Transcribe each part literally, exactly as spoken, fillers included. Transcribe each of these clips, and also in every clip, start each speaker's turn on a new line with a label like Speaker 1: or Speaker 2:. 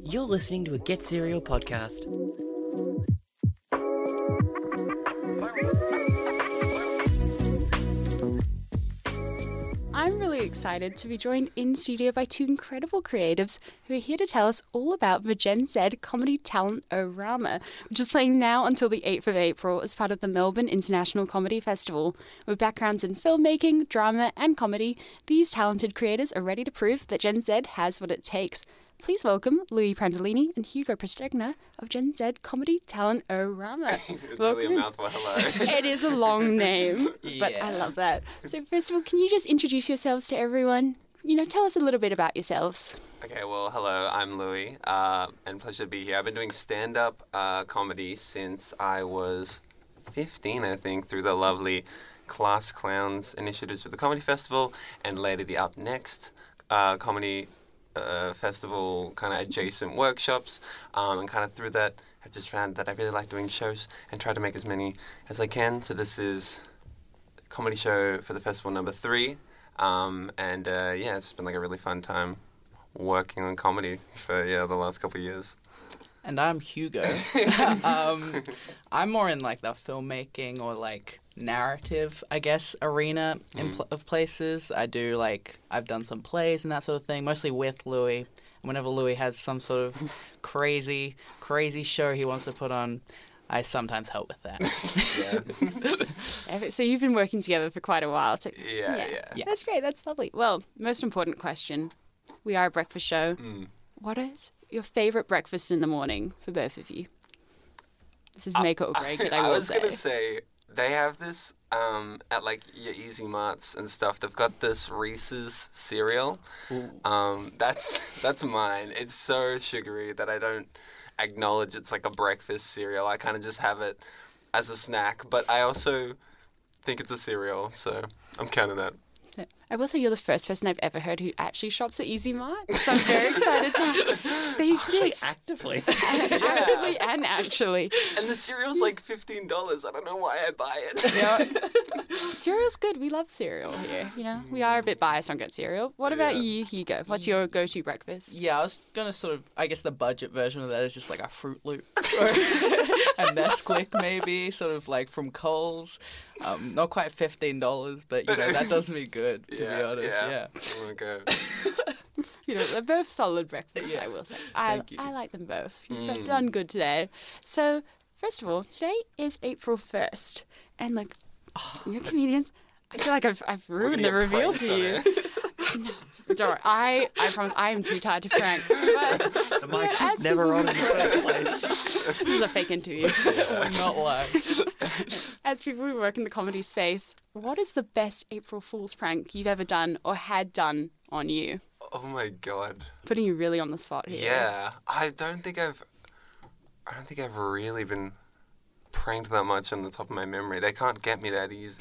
Speaker 1: You're listening to a Get Serial podcast.
Speaker 2: I'm really excited to be joined in studio by two incredible creatives who are here to tell us all about the Gen Z Comedy Talent O-Rama, which is playing now until the eighth of April as part of the Melbourne International Comedy Festival. With backgrounds in filmmaking, drama and comedy, these talented creators are ready to prove that Gen Z has what it takes. Please welcome Louis Prandolini and Hugo Prestegna of Gen Z Comedy Talent O-Rama.
Speaker 3: It's
Speaker 2: Welcome.
Speaker 3: really a mouthful. Hello.
Speaker 2: It is a long name, but
Speaker 3: Yeah.
Speaker 2: I love that. So first of all, can you just introduce yourselves to everyone? You know, tell us a little bit about yourselves.
Speaker 3: Okay, well, hello, I'm Louis, uh, and pleasure to be here. I've been doing stand-up uh, comedy since I was fifteen, I think, through the lovely Class Clowns initiatives with the Comedy Festival, and later the Up Next uh, Comedy uh, Festival kind of adjacent workshops, um, and kind of through that, I just found that I really like doing shows and try to make as many as I can. So this is comedy show for the festival number three. Um, and uh, yeah, it's been like a really fun time working on comedy for yeah the last couple of years.
Speaker 4: And I'm Hugo. um, I'm more in like the filmmaking or like narrative, I guess, arena in
Speaker 3: Mm.
Speaker 4: pl- of places. I do like I've done some plays and that sort of thing, mostly with Louis. And whenever Louis has some sort of crazy, crazy show he wants to put on, I sometimes help with that.
Speaker 2: Okay, So you've been working together for quite a while. So
Speaker 3: Yeah, yeah.
Speaker 4: Yeah.
Speaker 2: That's great. That's lovely. Well, most important question. We are a breakfast show.
Speaker 3: Mm.
Speaker 2: What is your favourite breakfast in the morning for both of you? This is make or break it, I
Speaker 3: I
Speaker 2: will
Speaker 3: was
Speaker 2: say.
Speaker 3: gonna say they have this um, at like your Easy Marts and stuff. They've got this Reese's cereal. Um, that's that's mine. It's so sugary that I don't acknowledge it's like a breakfast cereal. I kind of just have it as a snack. But I also think it's a cereal, so I'm counting that.
Speaker 2: So, I will say you're the first person I've ever heard who actually shops at Easy Mart. So I'm very excited to they exist.
Speaker 1: Actively.
Speaker 2: Actively and actually.
Speaker 3: And the cereal's like fifteen dollars. I don't know why I buy it.
Speaker 2: Cereal's good. We love cereal here. You know, we are a bit biased on good cereal. What about
Speaker 3: Yeah.
Speaker 2: you, Hugo? What's your go-to breakfast?
Speaker 4: Yeah, I was gonna sort of, I guess the budget version of that is just like a Fruit Loop or a Nesquik maybe, sort of like from Coles. Um, not quite fifteen dollars, but you know that does me good to
Speaker 3: yeah,
Speaker 4: be honest. Yeah.
Speaker 3: Oh my god.
Speaker 2: You know, they're both solid breakfasts,
Speaker 4: Yeah.
Speaker 2: I will say. I,
Speaker 4: Thank you.
Speaker 2: I like them both. You've
Speaker 3: Mm.
Speaker 2: done good today. So, first of all, today is April first. And, like, you're comedians. I feel like I've, I've
Speaker 3: We're
Speaker 2: ruined
Speaker 3: gonna
Speaker 2: the
Speaker 3: get
Speaker 2: reveal
Speaker 3: pranked
Speaker 2: to
Speaker 3: on
Speaker 2: you.
Speaker 3: it.
Speaker 2: Don't worry. I, I promise I am too tired to prank. But,
Speaker 1: The mic
Speaker 2: Yeah,
Speaker 1: was
Speaker 2: as
Speaker 1: never
Speaker 2: people-
Speaker 1: on in the first place.
Speaker 2: this is a fake interview.
Speaker 4: We're not live.
Speaker 2: As people who work in the comedy space, what is the best April Fool's prank you've ever done or had done on you?
Speaker 3: Oh my god.
Speaker 2: Putting you really on the spot here.
Speaker 3: Yeah, I don't think I've, I don't think I've really been pranked that much on the top of my memory. They can't get me that easy.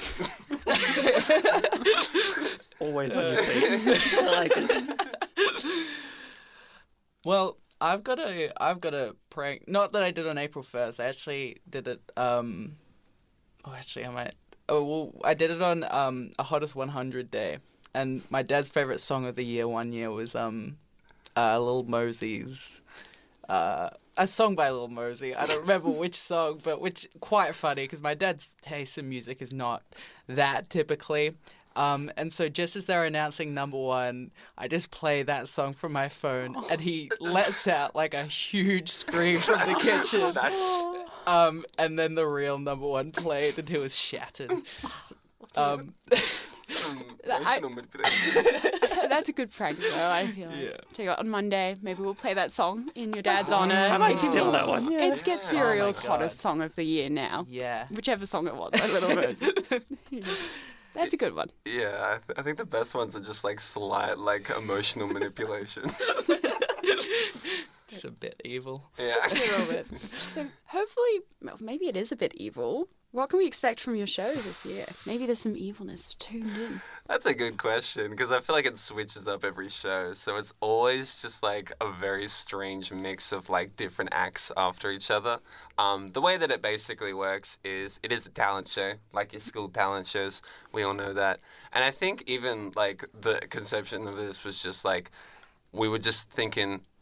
Speaker 1: Always on your feet. I like it.
Speaker 4: Well, I've got a I've got a prank. Not that I did on April first. I actually did it. Um, oh, actually, I might. Oh, well, I did it on um a hottest one hundred day, and my dad's favorite song of the year one year was um, uh, Lil Mosey's. Uh, a song by Lil Mosey. I don't remember which song, but which quite funny because my dad's taste in music is not that typically. Um, and so just as they're announcing number one, I just play that song from my phone, and he lets out like a huge scream from the kitchen.
Speaker 3: That's,
Speaker 4: Um, and then the real number one played, and he was shattered. Um,
Speaker 2: I-
Speaker 3: emotional manipulation.
Speaker 2: That's a good prank, though, I feel like.
Speaker 4: Yeah.
Speaker 2: So you got on Monday, maybe we'll play that song in your dad's honour.
Speaker 1: I might
Speaker 2: It can
Speaker 1: steal
Speaker 2: be-
Speaker 1: that one. Yeah.
Speaker 2: It's Get
Speaker 3: Yeah.
Speaker 2: Serial's
Speaker 4: Oh my God.
Speaker 2: hottest song of the year now.
Speaker 4: yeah.
Speaker 2: Whichever song it was, a little bit. That's a good one.
Speaker 3: Yeah, I, th- I think the best ones are just like slight, like emotional manipulation.
Speaker 4: Just a bit evil.
Speaker 3: Yeah.
Speaker 2: A little bit. So hopefully, well, maybe it is a bit evil. What can we expect from your show this year? Maybe there's some evilness tuned in.
Speaker 3: That's a good question because I feel like it switches up every show. So it's always just like a very strange mix of like different acts after each other. Um, the way that it basically works is it is a talent show, like your school talent shows. We all know that. And I think even like the conception of this was just like we were just thinking,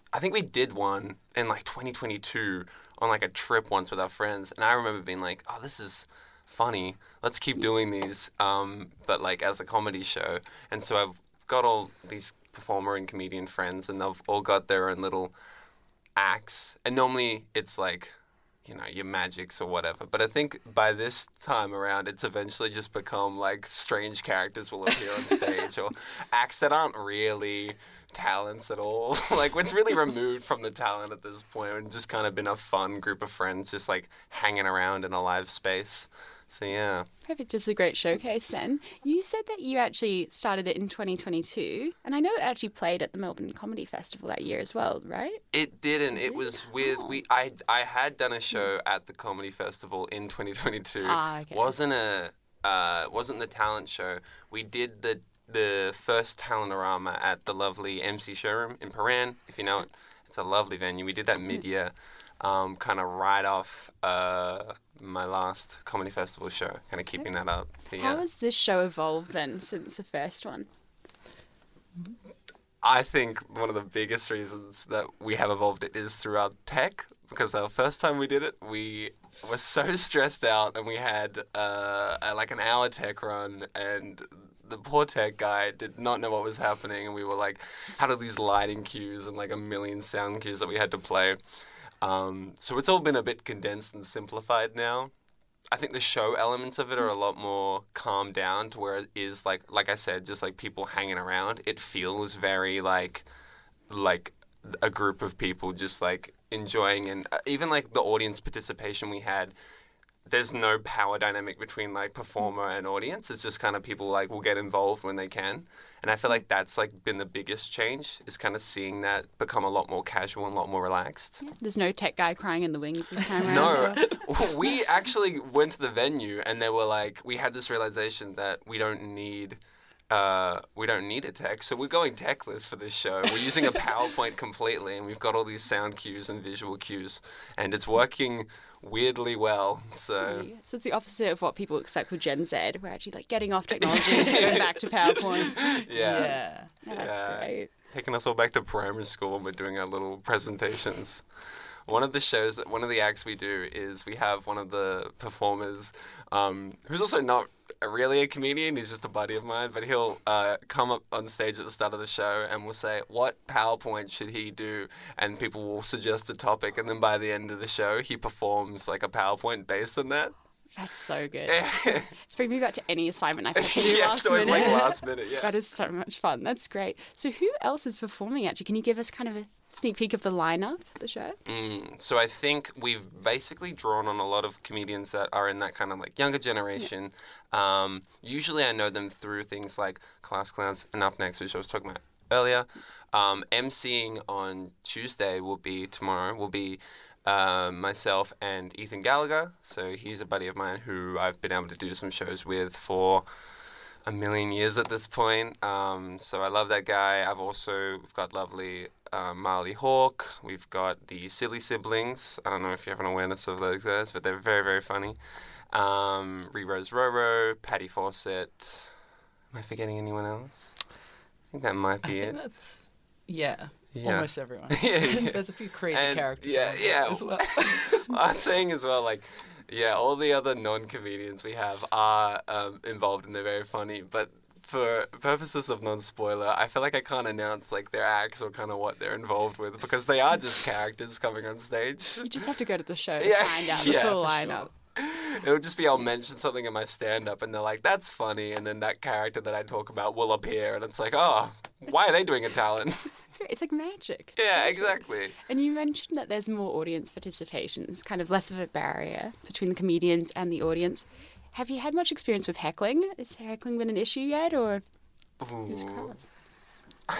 Speaker 3: I think we did one in like twenty twenty-two on like a trip once with our friends, and I remember being like, "Oh, this is funny. Let's keep doing these." Um, but like as a comedy show, and so I've got all these performer and comedian friends, and they've all got their own little acts, and normally it's like, you know, your magics or whatever. But I think by this time around, it's eventually just become like strange characters will appear on stage or acts that aren't really talents at all. Like it's really removed from the talent at this point and just kind of been a fun group of friends just like hanging around in a live space. So yeah.
Speaker 2: Perfect. Just a great showcase then. You said that you actually started it in twenty twenty-two, and I know it actually played at the Melbourne Comedy Festival that year as well, right?
Speaker 3: It didn't. It was with we. I I had done a show at the Comedy Festival in twenty twenty-two.
Speaker 2: Ah, okay.
Speaker 3: wasn't a uh, wasn't the talent show. We did the the first Talentorama at the lovely M C Showroom in Paran. If you know it, it's a lovely venue. We did that mid year, um, kind of right off uh, my last Comedy Festival show. Kind of keeping that up. But, yeah.
Speaker 2: How has this show evolved then since the first one?
Speaker 3: I think one of the biggest reasons that we have evolved it is through our tech, because the first time we did it, we were so stressed out and we had uh, a, like an hour tech run, and the poor tech guy did not know what was happening, and we were like, had all these lighting cues and like a million sound cues that we had to play. Um, so it's all been a bit condensed and simplified now. I think the show elements of it are a lot more calmed down to where it is like, like I said, just like people hanging around. It feels very like, like a group of people just like enjoying, and uh, even like the audience participation we had. There's no power dynamic between like performer and audience. It's just kind of people like will get involved when they can. And I feel like that's like been the biggest change, is kind of seeing that become a lot more casual and a lot more relaxed.
Speaker 2: Yeah. There's no tech guy crying in the wings this time around.
Speaker 3: No,
Speaker 2: So.
Speaker 3: we actually went to the venue and they were like, we had this realization that we don't need, uh, we don't need a tech, so we're going techless for this show. We're using a PowerPoint completely, and we've got all these sound cues and visual cues, and it's working weirdly well. So,
Speaker 2: so it's the opposite of what people expect with Gen Z. We're actually like getting off technology and going back to PowerPoint.
Speaker 3: yeah.
Speaker 4: Yeah.
Speaker 2: Yeah, that's
Speaker 3: Yeah.
Speaker 2: great.
Speaker 3: Taking us all back to primary school when we're doing our little presentations. One of the shows, that one of the acts we do is we have one of the performers um, who's also not really a comedian, he's just a buddy of mine, but he'll uh, come up on stage at the start of the show and we'll say, what PowerPoint should he do? And people will suggest a topic, and then by the end of the show, he performs like a PowerPoint based on that.
Speaker 2: That's so good.
Speaker 3: Yeah,
Speaker 2: It's bringing me back to any assignment I've had to do
Speaker 3: yeah
Speaker 2: last
Speaker 3: it's always
Speaker 2: minute.
Speaker 3: like last minute, yeah.
Speaker 2: That is so much fun. That's great. So who else is performing actually? Can you give us kind of a sneak peek of the lineup of the show?
Speaker 3: Mm, so I think we've basically drawn on a lot of comedians that are in that kind of like younger generation. Yeah. Um, usually I know them through things like Class Clowns and Up Next, which I was talking about earlier. Um, emceeing on Tuesday will be, tomorrow, will be uh, myself and Ethan Gallagher. So he's a buddy of mine who I've been able to do some shows with for a million years at this point. Um, so I love that guy. I've also, we've got lovely uh, Marley Hawk. We've got the Silly Siblings. I don't know if you have an awareness of those guys, but they're very, very funny. Um, Rerose Roro, Patty Fawcett. Am I forgetting anyone else? I think that might
Speaker 4: I
Speaker 3: be
Speaker 4: think
Speaker 3: it.
Speaker 4: that's, yeah,
Speaker 3: Yeah.
Speaker 4: almost everyone.
Speaker 3: Yeah, yeah.
Speaker 4: There's a few crazy
Speaker 3: And,
Speaker 4: characters
Speaker 3: yeah,
Speaker 4: on there
Speaker 3: yeah.
Speaker 4: as well.
Speaker 3: I was saying as well, like, yeah, all the other non-comedians we have are um, involved and they're very funny, but for purposes of non-spoiler, I feel like I can't announce like their acts or kind of what they're involved with, because they are just characters coming on stage.
Speaker 2: You just have to go to the show to
Speaker 3: Yeah,
Speaker 2: find out the
Speaker 3: yeah,
Speaker 2: full
Speaker 3: for
Speaker 2: lineup.
Speaker 3: sure. It'll just be I'll mention something in my stand-up and they're like, that's funny, and then that character that I talk about will appear and it's like, oh, why are they doing a talent?
Speaker 2: It's great. It's like magic.
Speaker 3: Yeah, exactly.
Speaker 2: And you mentioned that there's more audience participation. It's kind of less of a barrier between the comedians and the audience. Have you had much experience with heckling? Has heckling been an issue yet, or who's
Speaker 3: Ooh.
Speaker 2: cross?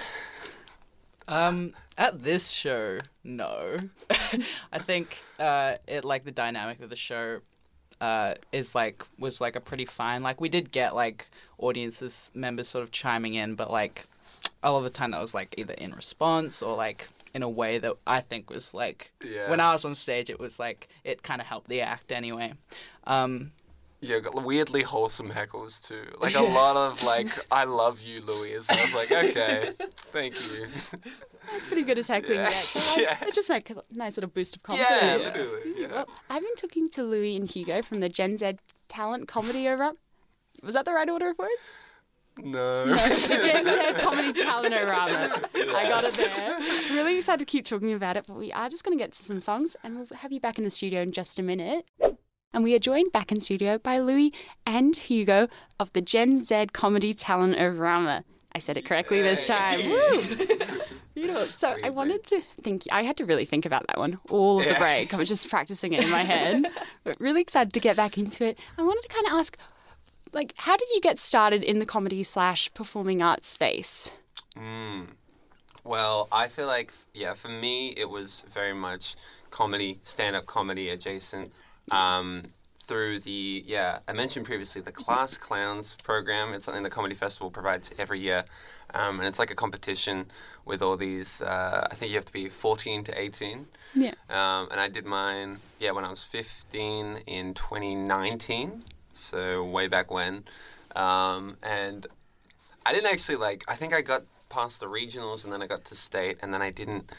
Speaker 4: Um, at this show, no. I think uh, it like the dynamic of the show uh, is like was like a pretty fine. Like we did get like audiences members sort of chiming in, but like a lot of the time that was like either in response or like in a way that I think was like
Speaker 3: Yeah.
Speaker 4: when I was on stage, it was like it kind of helped the act anyway. Um,
Speaker 3: Yeah, got weirdly wholesome heckles too. Like a lot of like, I love you, Louis. So I was like, okay, thank you.
Speaker 2: That's pretty good as heckling
Speaker 3: Yeah.
Speaker 2: gets. So, like,
Speaker 3: Yeah.
Speaker 2: It's just like a nice little boost of
Speaker 3: Yeah,
Speaker 2: confidence.
Speaker 3: absolutely. Yeah.
Speaker 2: Well, I've been talking to Louis and Hugo from the Gen Z Talent Comedy Over. Was that the right order of words?
Speaker 3: No.
Speaker 2: No, the Gen Z Comedy Talent-O-Rama. I got it there. Really excited to keep talking about it, but we are just going to get to some songs, and we'll have you back in the studio in just a minute. And we are joined back in studio by Louis and Hugo of the Gen Z Comedy Talent-O-Rama. I said it correctly this time. Woo! Beautiful. So I wanted to think, I had to really think about that one all of the
Speaker 3: Yeah.
Speaker 2: break. I was just practicing it in my head. But really excited to get back into it. I wanted to kind of ask, like, how did you get started in the comedy slash performing arts space?
Speaker 3: Mm. Well, I feel like, yeah, for me, it was very much comedy, stand-up comedy adjacent. Um, through the, yeah, I mentioned previously the Class Clowns program. It's something the Comedy Festival provides every year. Um, and it's like a competition with all these, uh, I think you have to be fourteen to eighteen.
Speaker 2: Yeah.
Speaker 3: Um, and I did mine, yeah, when I was fifteen in twenty nineteen. So way back when. Um, and I didn't actually like, I think I got past the regionals and then I got to state and then I didn't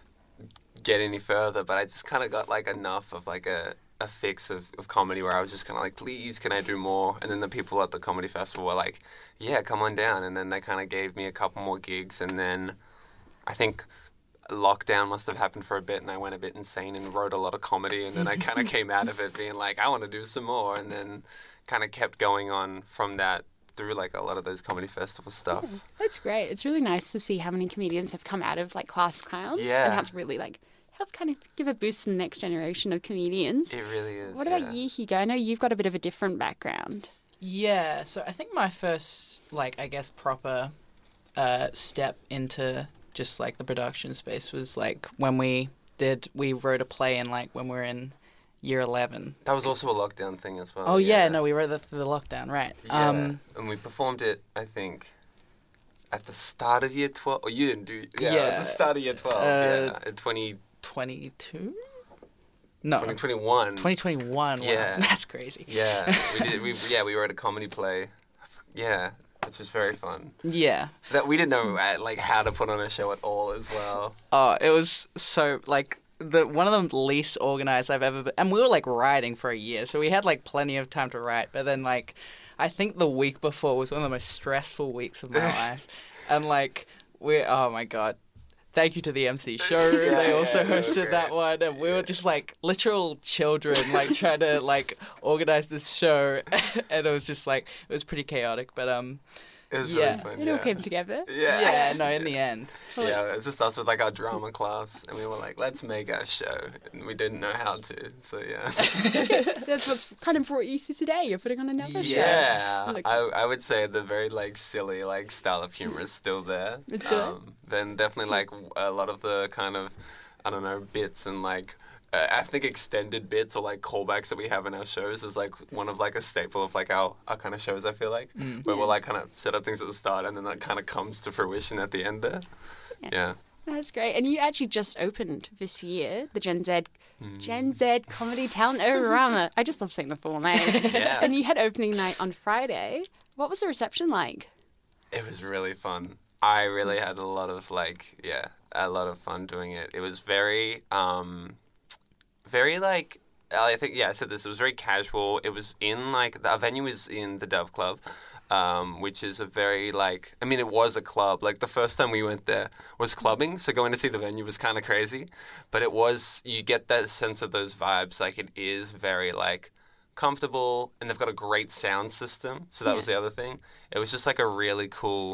Speaker 3: get any further, but I just kind of got like enough of like a, a fix of, of comedy where I was just kind of like, please, can I do more? And then the people at the comedy festival were like, yeah, come on down. And then they kind of gave me a couple more gigs and then I think lockdown must have happened for a bit and I went a bit insane and wrote a lot of comedy and then I kind of came out of it being like, I want to do some more, and then kind of kept going on from that through like a lot of those comedy festival stuff.
Speaker 2: Yeah, that's great. It's really nice to see how many comedians have come out of like Class Clowns
Speaker 3: Yeah.
Speaker 2: and how it's really like helped kind of give a boost to the next generation of comedians.
Speaker 3: It really is.
Speaker 2: What about
Speaker 3: yeah.
Speaker 2: you, Hugo? I know you've got a bit of a different background.
Speaker 4: Yeah, so I think my first, like, I guess, proper uh, step into just, like, the production space was, like, when we did, we wrote a play in, like, when we were in year eleven.
Speaker 3: That was also a lockdown thing as well.
Speaker 4: Oh, yeah, no, we wrote that through the lockdown, right.
Speaker 3: Yeah,
Speaker 4: Um,
Speaker 3: and we performed it, I think, at the start of year twelve. Or you didn't do, yeah,
Speaker 4: Yeah.
Speaker 3: at the start of year twelve,
Speaker 4: Uh,
Speaker 3: yeah, in twenty,
Speaker 4: twenty-two? No,
Speaker 3: twenty twenty-one.
Speaker 4: twenty twenty-one. Wow.
Speaker 3: Yeah.
Speaker 4: That's crazy.
Speaker 3: Yeah, we did. We yeah, we wrote a comedy play. Yeah, which was very fun.
Speaker 4: Yeah.
Speaker 3: That we didn't know uh, like how to put on a show at all as well.
Speaker 4: Oh, it was so, like, the one of the least organized I've ever been. And we were, like, writing for a year, so we had, like, plenty of time to write. But then, like, I think the week before was one of the most stressful weeks of my life. And, like, we oh, my God. Thank you to the M C show.
Speaker 3: Yeah,
Speaker 4: they also
Speaker 3: yeah, that was
Speaker 4: hosted that
Speaker 3: great.
Speaker 4: one. And we were just, like, literal children, like, trying to, like, organize this show. And it was just, like, it was pretty chaotic. But, um,
Speaker 3: It was
Speaker 4: Yeah.
Speaker 3: really fun.
Speaker 2: It
Speaker 3: yeah.
Speaker 2: all came together.
Speaker 3: Yeah.
Speaker 4: yeah, no, in the end.
Speaker 3: Yeah, it was just us with like our drama class, and we were like, let's make our show, and we didn't know how to. So yeah.
Speaker 2: That's what's kind of brought you to today. You're putting on another show.
Speaker 3: Yeah,
Speaker 2: Like-
Speaker 3: I I would say the very like silly like style of humor is still there.
Speaker 2: It's still there?
Speaker 3: um, Then definitely like a lot of the kind of I don't know bits and like uh, I think extended bits or like callbacks that we have in our shows is like one of like a staple of like our, our kind of shows. I feel like
Speaker 4: Mm.
Speaker 3: where we'll like kind of set up things at the start and then that kind of comes to fruition at the end there.
Speaker 2: Yeah.
Speaker 3: Yeah.
Speaker 2: That's great. And you actually just opened this year the Gen Z
Speaker 3: Mm.
Speaker 2: Gen Z Comedy Talent-O-Rama. I just love saying the full name.
Speaker 3: Yeah.
Speaker 2: And you had opening night on Friday. What was the reception like?
Speaker 3: It was really fun. I really had a lot of like, yeah, a lot of fun doing it. It was very, um, very like, I think, yeah, I said this, it was very casual. It was in like, the venue is in the Dove Club, um, which is a very like, I mean, it was a club. Like the first time we went there was clubbing, so going to see the venue was kind of crazy. But it was, you get that sense of those vibes, like it is very like, comfortable, and they've got a great sound system. So that
Speaker 2: Yeah.
Speaker 3: was the other thing. It was just like a really cool,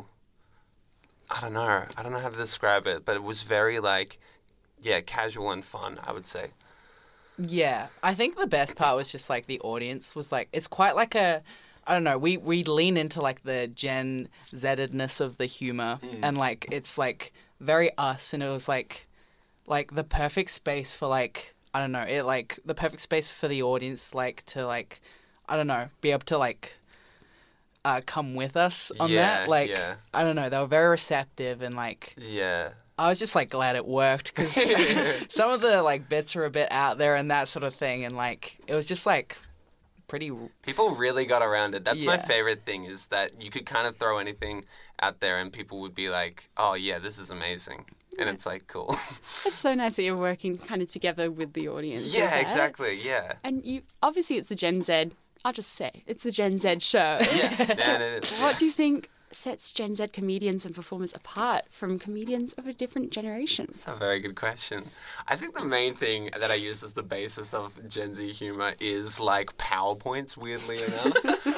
Speaker 3: I don't know. I don't know how to describe it, but it was very like, yeah, casual and fun, I would say.
Speaker 4: Yeah, I think the best part was just like the audience was like, it's quite like a, I don't know, we, we lean into like the Gen Z-edness of the humor, and like it's like very us, and it was like, like the perfect space for like, I don't know, it like the perfect space for the audience, like to like, I don't know, be able to like uh, come with us on
Speaker 3: Yeah,
Speaker 4: that. Like,
Speaker 3: yeah.
Speaker 4: I don't know, they were very receptive, and like,
Speaker 3: Yeah.
Speaker 4: I was just like glad it worked because some of the like bits are a bit out there and that sort of thing, and like it was just like pretty.
Speaker 3: People really got around it. That's my
Speaker 4: Yeah.
Speaker 3: favorite thing, is that you could kind of throw anything out there and people would be like, oh, yeah, this is amazing. And it's like, cool.
Speaker 2: It's so nice that you're working kind of together with the audience.
Speaker 3: Yeah,
Speaker 2: with that.
Speaker 3: exactly. Yeah.
Speaker 2: And you obviously it's the Gen Z. I'll just say it's the Gen Z show.
Speaker 3: Yeah. And it is.
Speaker 2: What do you think sets Gen Z comedians and performers apart from comedians of a different generation?
Speaker 3: That's a very good question. I think the main thing that I use as the basis of Gen Z humor is like PowerPoints, weirdly enough.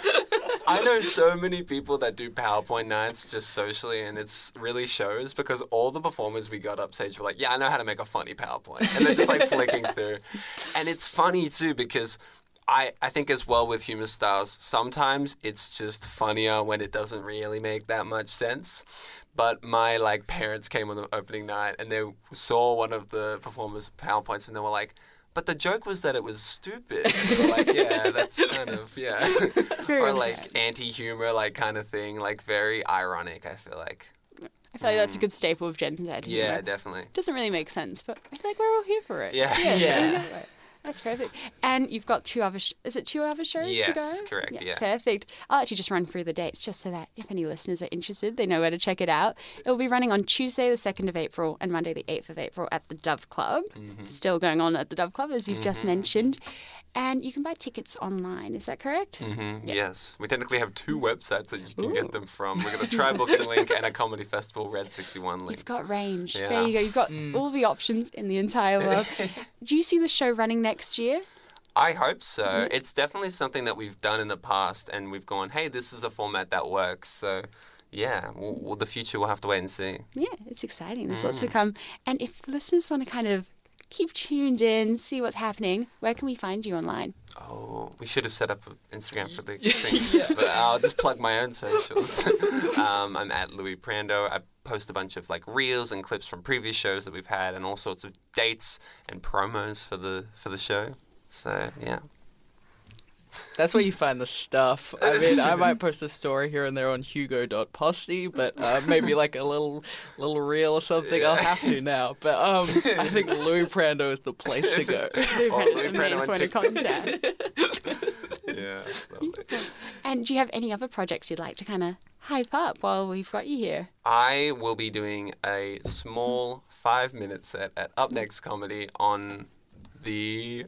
Speaker 3: I know so many people that do PowerPoint nights just socially, and it's really shows because all the performers we got up stage were like, yeah, I know how to make a funny PowerPoint. And they're just like flicking through. And it's funny too because I, I think as well with humor styles, sometimes it's just funnier when it doesn't really make that much sense. But my like parents came on the opening night and they saw one of the performers' PowerPoints and they were like, but the joke was that it was stupid. And we were like, yeah, that's kind of, yeah.
Speaker 2: It's very
Speaker 3: Or
Speaker 2: well
Speaker 3: like
Speaker 2: said.
Speaker 3: anti-humor, like kind of thing, like very ironic, I feel like.
Speaker 2: I feel like that's a good staple of Gen Z.
Speaker 3: Yeah,
Speaker 2: humor.
Speaker 3: definitely.
Speaker 2: Doesn't really make sense, but I feel like we're all here for it.
Speaker 3: Yeah.
Speaker 2: Yeah.
Speaker 4: Yeah.
Speaker 2: That's perfect. And you've got two other, sh- is it two other shows
Speaker 3: Yes,
Speaker 2: to go?
Speaker 3: correct, yeah.
Speaker 2: Perfect. I'll actually just run through the dates just so that if any listeners are interested, they know where to check it out. It will be running on Tuesday the second of April and Monday the eighth of April at the Dove Club.
Speaker 3: Mm-hmm.
Speaker 2: Still going on at the Dove Club, as you've just mentioned. And you can buy tickets online, is that correct?
Speaker 3: Mm-hmm. Yes. We technically have two websites that you can get them from. We've got a Try Booking link and a Comedy Festival Red sixty-one link.
Speaker 2: You've got range.
Speaker 3: Yeah.
Speaker 2: There you go. You've got all the options in the entire world. Do you see the show running next year?
Speaker 3: I hope so. It's definitely something that we've done in the past, and we've gone, hey, this is a format that works. So, yeah, well, well, the future we'll have to wait and see.
Speaker 2: Yeah, it's exciting. There's lots to come. And if listeners want to kind of keep tuned in, see what's happening, where can we find you online?
Speaker 3: Oh, we should have set up an Instagram for the thing, but I'll just plug my own socials. um, I'm at Louis Prando. I post a bunch of like reels and clips from previous shows that we've had, and all sorts of dates and promos for the for the show. So yeah.
Speaker 4: That's where you find the stuff. I mean, I might post a story here and there on hugo dot posty, but uh, maybe like a little little reel or something. I'll have to now. But um, I think Louis Prando is the place to go.
Speaker 2: Louis
Speaker 3: Oh,
Speaker 2: Prando
Speaker 3: Louis
Speaker 2: is the
Speaker 3: Prando
Speaker 2: main
Speaker 3: on
Speaker 2: point of contact.
Speaker 3: Yeah, lovely.
Speaker 2: And do you have any other projects you'd like to kind of hype up while we've got you here?
Speaker 3: I will be doing a small five-minute set at Up Next Comedy on the...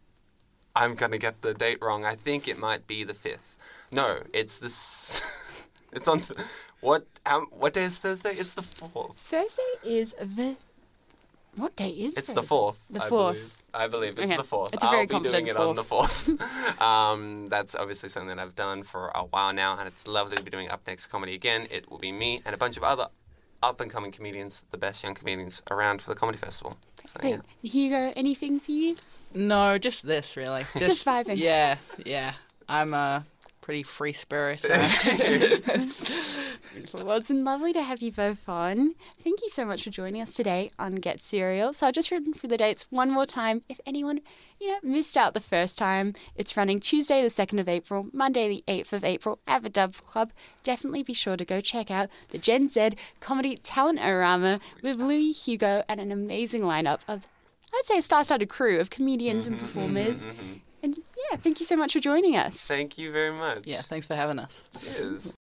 Speaker 3: I'm going to get the date wrong. I think it might be the fifth. No, it's this... it's on... Th- what how, What day is Thursday? It's the fourth.
Speaker 2: Thursday is the... What day is
Speaker 3: It's
Speaker 2: Thursday?
Speaker 3: the fourth.
Speaker 2: The
Speaker 3: I
Speaker 2: fourth.
Speaker 3: believe. I believe it's
Speaker 2: Okay.
Speaker 3: the fourth.
Speaker 2: It's a very
Speaker 3: I'll be doing
Speaker 2: confident
Speaker 3: it on the fourth. um, that's obviously something that I've done for a while now, and it's lovely to be doing Up Next Comedy again. It will be me and a bunch of other up-and-coming comedians, the best young comedians around for the Comedy Festival. So,
Speaker 2: Hey,
Speaker 3: yeah.
Speaker 2: Hugo, anything for you?
Speaker 4: No, just this really.
Speaker 2: Just vibing.
Speaker 4: Yeah, yeah. I'm a pretty free spirit.
Speaker 2: Well, it's been lovely to have you both on. Thank you so much for joining us today on Get Serial. So I'll just run through the dates one more time. If anyone, you know, missed out the first time, it's running Tuesday the second of April, Monday the eighth of April at the Dove Club. Definitely be sure to go check out the Gen Z Comedy Talent-O-Rama with Louis, Hugo, and an amazing lineup of, I'd say, a star-studded crew of comedians and performers. And yeah, thank you so much for joining us.
Speaker 3: Thank you very much.
Speaker 4: Yeah, thanks for having us.
Speaker 3: Cheers.